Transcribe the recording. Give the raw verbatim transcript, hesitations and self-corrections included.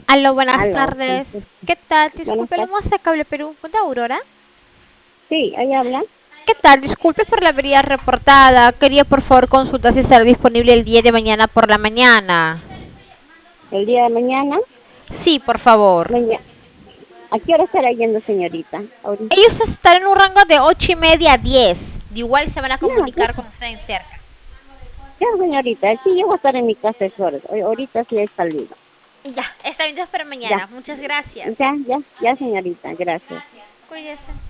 Aló, buenas Aló. tardes. ¿Qué tal? Buenas Disculpe, lo tardes. más de Cable Perú. ¿Con Aurora? Sí, ahí habla. ¿Qué tal? Disculpe por la avería reportada. Quería por favor consultar si estará disponible el día de mañana por la mañana. El día de mañana. Sí, por favor. maña- ¿A qué hora estará yendo, señorita? Ahorita. Ellos estarán en un rango de ocho y media a diez. De igual se van a Ya, ya, comunicar con usted cerca. ya, señorita. Sí, yo voy a estar en mi casa esa hora. Ahor- Ahorita sí he salido. Ya, está bien, entonces para Ya, mañana. Muchas gracias. ya, ya, ya, señorita. Gracias. Cuídese.